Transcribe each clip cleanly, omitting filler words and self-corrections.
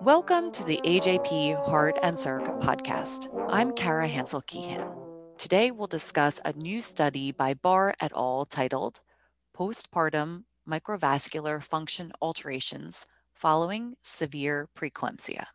Welcome to the AJP Heart and Circ podcast. I'm Kara Hansel-Keehan. Today we'll discuss a new study by Barr et al. Titled Postpartum Microvascular Function Alterations Following Severe Preeclampsia.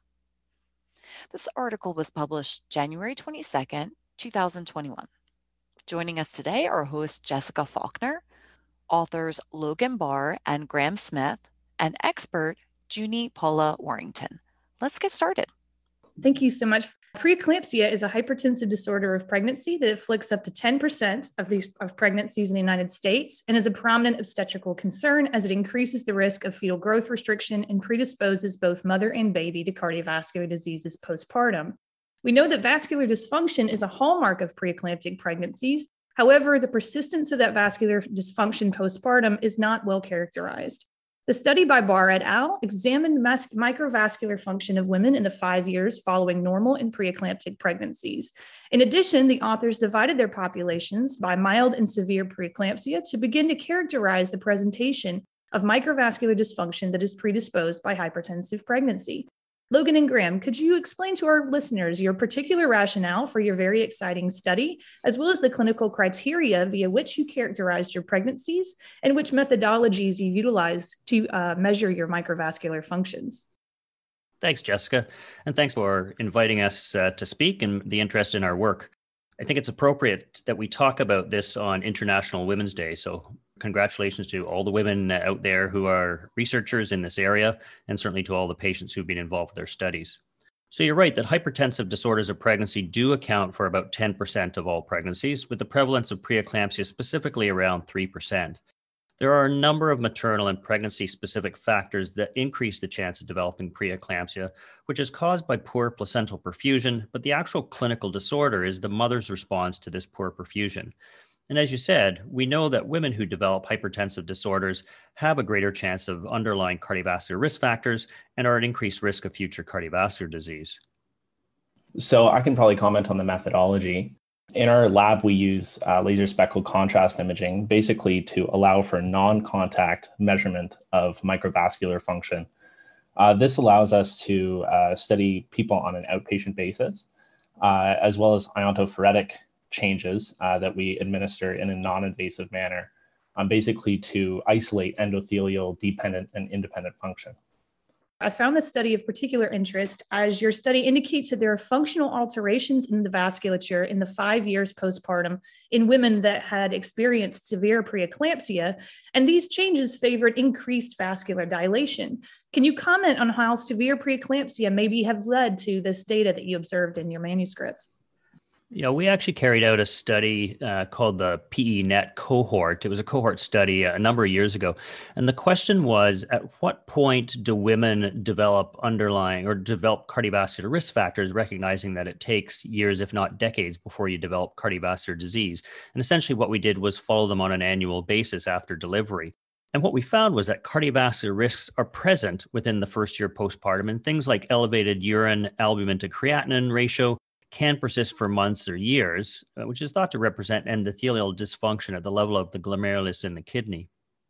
This article was published January 22nd, 2021. Joining us today are host Jessica Faulkner, authors Logan Barr and Graham Smith, and expert Junie Paula Warrington. Let's get started. Thank you so much. Preeclampsia is a hypertensive disorder of pregnancy that afflicts up to 10% of pregnancies in the United States and is a prominent obstetrical concern as it increases the risk of fetal growth restriction and predisposes both mother and baby to cardiovascular diseases postpartum. We know that vascular dysfunction is a hallmark of preeclamptic pregnancies. However, the persistence of that vascular dysfunction postpartum is not well characterized. The study by Barr et al. Examined microvascular function of women in the 5 years following normal and preeclamptic pregnancies. In addition, the authors divided their populations by mild and severe preeclampsia to begin to characterize the presentation of microvascular dysfunction that is predisposed by hypertensive pregnancy. Logan and Graham, could you explain to our listeners your particular rationale for your very exciting study, as well as the clinical criteria via which you characterized your pregnancies and which methodologies you utilized to measure your microvascular functions? Thanks, Jessica, and thanks for inviting us to speak and the interest in our work. I think it's appropriate that we talk about this on International Women's Day, so congratulations to all the women out there who are researchers in this area, and certainly to all the patients who've been involved with their studies. So you're right that hypertensive disorders of pregnancy do account for about 10% of all pregnancies, with the prevalence of preeclampsia specifically around 3%. There are a number of maternal and pregnancy-specific factors that increase the chance of developing preeclampsia, which is caused by poor placental perfusion, but the actual clinical disorder is the mother's response to this poor perfusion. And as you said, we know that women who develop hypertensive disorders have a greater chance of underlying cardiovascular risk factors and are at increased risk of future cardiovascular disease. So I can probably comment on the methodology. In our lab, we use laser spectral contrast imaging, basically to allow for non-contact measurement of microvascular function. This allows us to study people on an outpatient basis, as well as iontophoretic changes that we administer in a non-invasive manner, basically to isolate endothelial dependent and independent function. I found this study of particular interest as your study indicates that there are functional alterations in the vasculature in the 5 years postpartum in women that had experienced severe preeclampsia, and these changes favored increased vascular dilation. Can you comment on how severe preeclampsia maybe have led to this data that you observed in your manuscript? Yeah, we actually carried out a study called the PE-NET cohort. It was a cohort study a number of years ago. And the question was, at what point do women develop cardiovascular risk factors, recognizing that it takes years, if not decades, before you develop cardiovascular disease? And essentially what we did was follow them on an annual basis after delivery. And what we found was that cardiovascular risks are present within the first year postpartum, and things like elevated urine albumin to creatinine ratio can persist for months or years, which is thought to represent endothelial dysfunction at the level of the glomerulus in the kidney.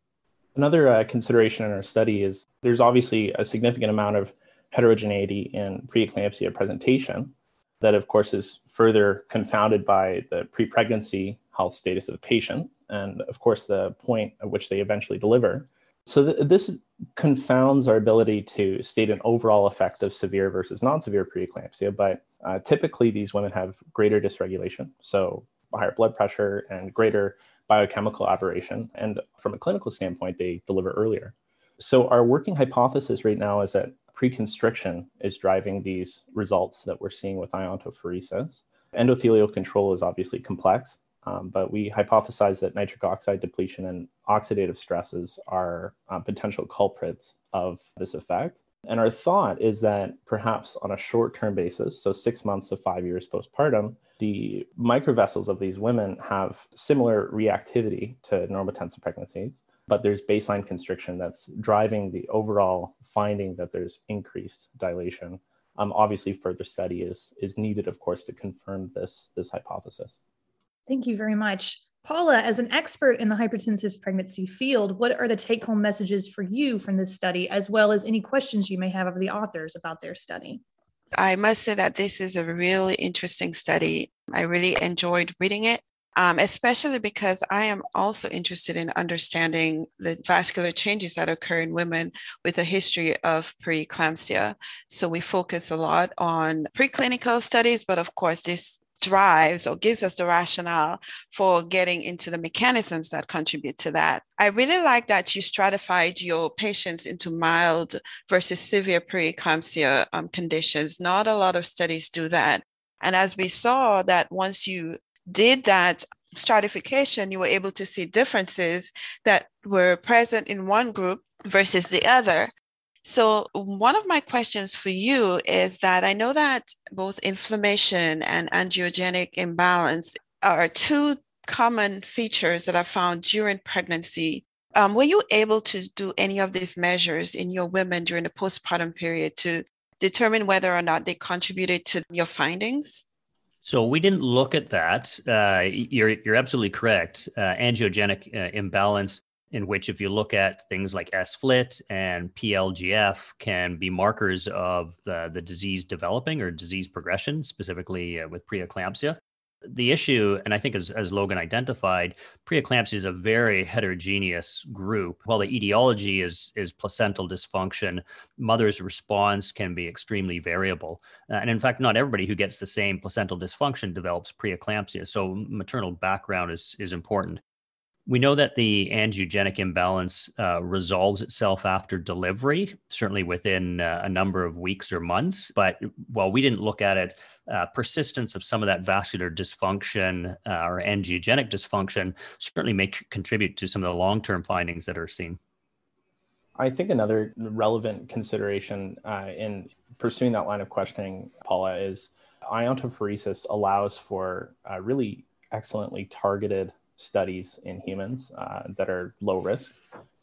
Another consideration in our study is there's obviously a significant amount of heterogeneity in preeclampsia presentation that, of course, is further confounded by the pre-pregnancy health status of the patient and, of course, the point at which they eventually deliver. So this confounds our ability to state an overall effect of severe versus non-severe preeclampsia, but typically these women have greater dysregulation, so higher blood pressure and greater biochemical aberration. And from a clinical standpoint, they deliver earlier. So our working hypothesis right now is that preconstriction is driving these results that we're seeing with iontophoresis. Endothelial control is obviously complex, but we hypothesize that nitric oxide depletion and oxidative stresses are potential culprits of this effect. And our thought is that perhaps on a short-term basis, so 6 months to 5 years postpartum, the microvessels of these women have similar reactivity to normotensive pregnancies, but there's baseline constriction that's driving the overall finding that there's increased dilation. Obviously, further study is needed, of course, to confirm this hypothesis. Thank you very much. Paula, as an expert in the hypertensive pregnancy field, what are the take-home messages for you from this study, as well as any questions you may have of the authors about their study? I must say that this is a really interesting study. I really enjoyed reading it, especially because I am also interested in understanding the vascular changes that occur in women with a history of preeclampsia. So we focus a lot on preclinical studies, but of course, this drives or gives us the rationale for getting into the mechanisms that contribute to that. I really like that you stratified your patients into mild versus severe preeclampsia conditions. Not a lot of studies do that. And as we saw that once you did that stratification, you were able to see differences that were present in one group versus the other. So one of my questions for you is that I know that both inflammation and angiogenic imbalance are two common features that are found during pregnancy. Were you able to do any of these measures in your women during the postpartum period to determine whether or not they contributed to your findings? So we didn't look at that. You're absolutely correct. Angiogenic imbalance, in which if you look at things like SFLT and PLGF, can be markers of the disease developing or disease progression, specifically with preeclampsia. The issue, and I think as Logan identified, preeclampsia is a very heterogeneous group. While the etiology is placental dysfunction, mother's response can be extremely variable. And in fact, not everybody who gets the same placental dysfunction develops preeclampsia. So maternal background is important. We know that the angiogenic imbalance resolves itself after delivery, certainly within a number of weeks or months. But while we didn't look at it, persistence of some of that vascular dysfunction or angiogenic dysfunction certainly may contribute to some of the long-term findings that are seen. I think another relevant consideration in pursuing that line of questioning, Paula, is iontophoresis allows for really excellently targeted studies in humans that are low risk.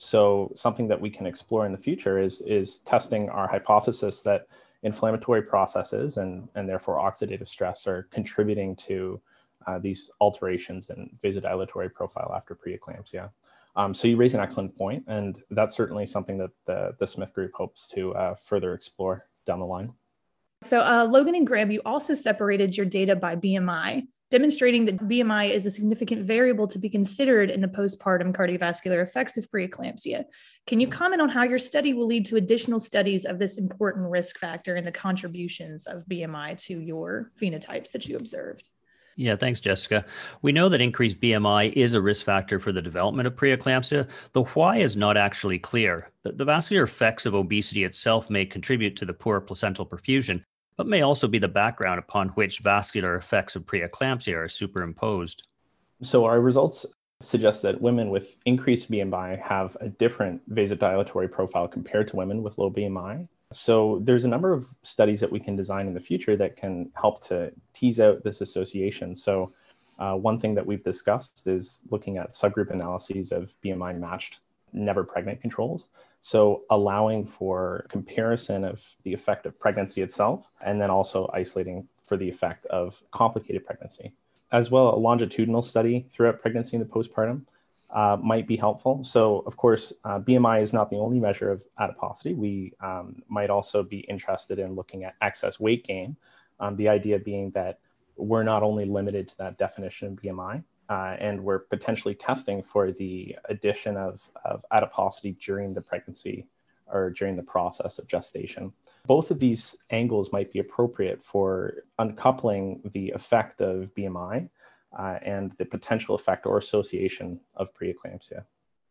So something that we can explore in the future is testing our hypothesis that inflammatory processes and therefore oxidative stress are contributing to these alterations in vasodilatory profile after preeclampsia. So you raise an excellent point, and that's certainly something that the Smith Group hopes to further explore down the line. So Logan and Graham, you also separated your data by BMI, demonstrating that BMI is a significant variable to be considered in the postpartum cardiovascular effects of preeclampsia. Can you comment on how your study will lead to additional studies of this important risk factor and the contributions of BMI to your phenotypes that you observed? Yeah, thanks, Jessica. We know that increased BMI is a risk factor for the development of preeclampsia. The why is not actually clear. The vascular effects of obesity itself may contribute to the poor placental perfusion, but may also be the background upon which vascular effects of preeclampsia are superimposed. So our results suggest that women with increased BMI have a different vasodilatory profile compared to women with low BMI. So there's a number of studies that we can design in the future that can help to tease out this association. So one thing that we've discussed is looking at subgroup analyses of BMI matched never pregnant controls. So allowing for comparison of the effect of pregnancy itself, and then also isolating for the effect of complicated pregnancy. As well, a longitudinal study throughout pregnancy and the postpartum might be helpful. So of course, BMI is not the only measure of adiposity. We might also be interested in looking at excess weight gain. The idea being that we're not only limited to that definition of BMI, and we're potentially testing for the addition of adiposity during the pregnancy or during the process of gestation. Both of these angles might be appropriate for uncoupling the effect of BMI and the potential effect or association of preeclampsia.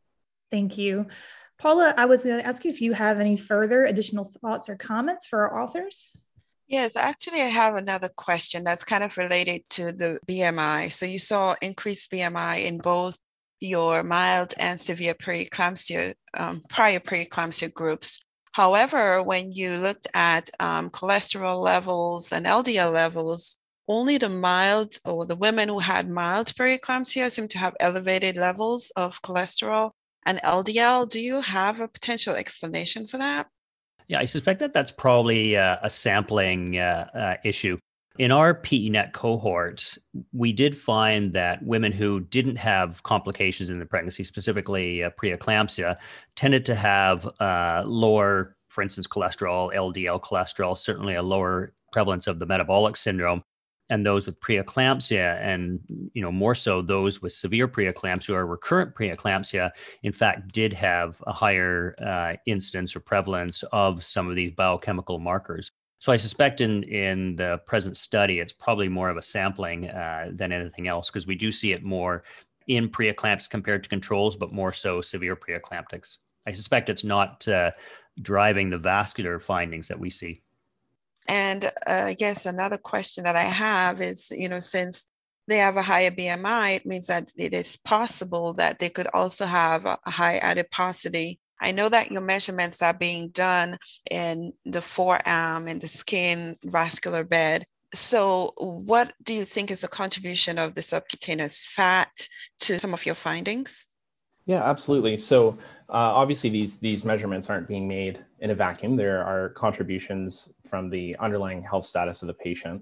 Thank you. Paula, I was going to ask you if you have any further additional thoughts or comments for our authors. Yes, actually, I have another question that's kind of related to the BMI. So you saw increased BMI in both your mild and severe preeclampsia, prior preeclampsia groups. However, when you looked at cholesterol levels and LDL levels, only the mild or the women who had mild preeclampsia seem to have elevated levels of cholesterol and LDL. Do you have a potential explanation for that? Yeah, I suspect that that's probably a sampling issue. In our PENET cohort, we did find that women who didn't have complications in the pregnancy, specifically preeclampsia, tended to have lower, for instance, cholesterol, LDL cholesterol, certainly a lower prevalence of the metabolic syndrome. And those with preeclampsia, and more so those with severe preeclampsia or recurrent preeclampsia, in fact, did have a higher incidence or prevalence of some of these biochemical markers. So I suspect in the present study, it's probably more of a sampling than anything else, because we do see it more in preeclampsia compared to controls, but more so severe preeclamptics. I suspect it's not driving the vascular findings that we see. And I guess another question that I have is, since they have a higher BMI, it means that it is possible that they could also have a high adiposity. I know that your measurements are being done in the forearm and the skin vascular bed. So what do you think is the contribution of the subcutaneous fat to some of your findings? Yeah, absolutely. So obviously these measurements aren't being made in a vacuum. There are contributions from the underlying health status of the patient.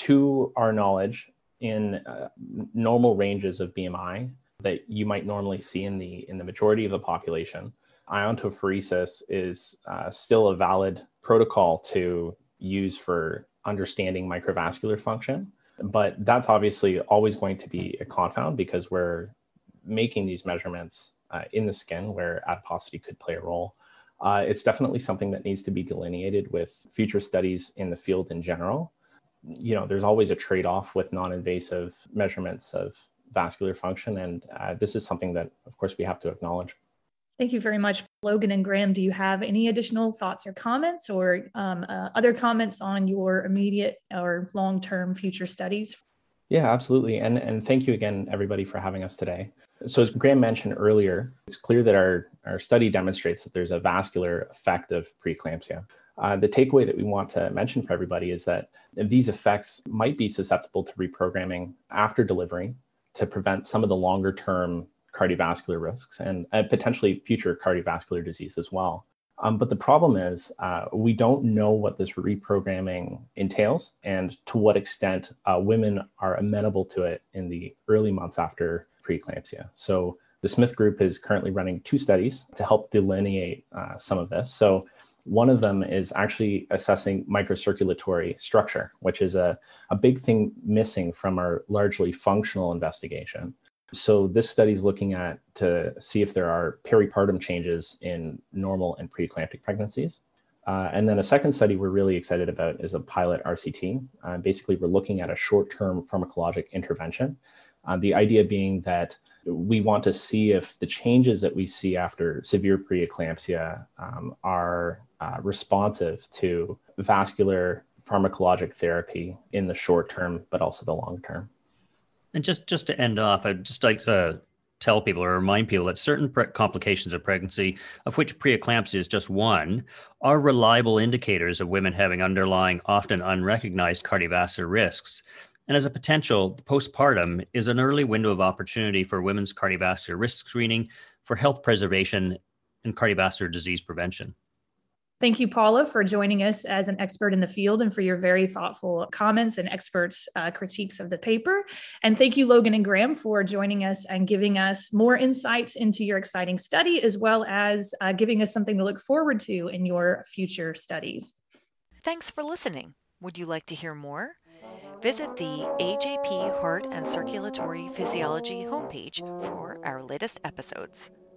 To our knowledge, in normal ranges of BMI that you might normally see in the majority of the population, iontophoresis is still a valid protocol to use for understanding microvascular function. But that's obviously always going to be a confound, because we're making these measurements in the skin where adiposity could play a role. It's definitely something that needs to be delineated with future studies in the field in general. There's always a trade-off with non-invasive measurements of vascular function, and this is something that, of course, we have to acknowledge. Thank you very much. Logan and Graham, do you have any additional thoughts or comments, or other comments on your immediate or long-term future studies? Yeah, absolutely. And thank you again, everybody, for having us today. So as Graham mentioned earlier, it's clear that our study demonstrates that there's a vascular effect of preeclampsia. The takeaway that we want to mention for everybody is that these effects might be susceptible to reprogramming after delivery to prevent some of the longer-term cardiovascular risks and potentially future cardiovascular disease as well. But the problem is we don't know what this reprogramming entails and to what extent women are amenable to it in the early months after preeclampsia. So the Smith Group is currently running 2 studies to help delineate some of this. So one of them is actually assessing microcirculatory structure, which is a big thing missing from our largely functional investigation. So this study is looking at to see if there are peripartum changes in normal and preeclamptic pregnancies. And then a second study we're really excited about is a pilot RCT. Basically, we're looking at a short-term pharmacologic intervention. The idea being that we want to see if the changes that we see after severe preeclampsia are responsive to vascular pharmacologic therapy in the short term, but also the long term. And just to end off, I'd just like to tell people or remind people that certain complications of pregnancy, of which preeclampsia is just one, are reliable indicators of women having underlying, often unrecognized cardiovascular risks. And as a potential, postpartum is an early window of opportunity for women's cardiovascular risk screening for health preservation and cardiovascular disease prevention. Thank you, Paula, for joining us as an expert in the field and for your very thoughtful comments and expert critiques of the paper. And thank you, Logan and Graham, for joining us and giving us more insights into your exciting study, as well as giving us something to look forward to in your future studies. Thanks for listening. Would you like to hear more? Visit the AJP Heart and Circulatory Physiology homepage for our latest episodes.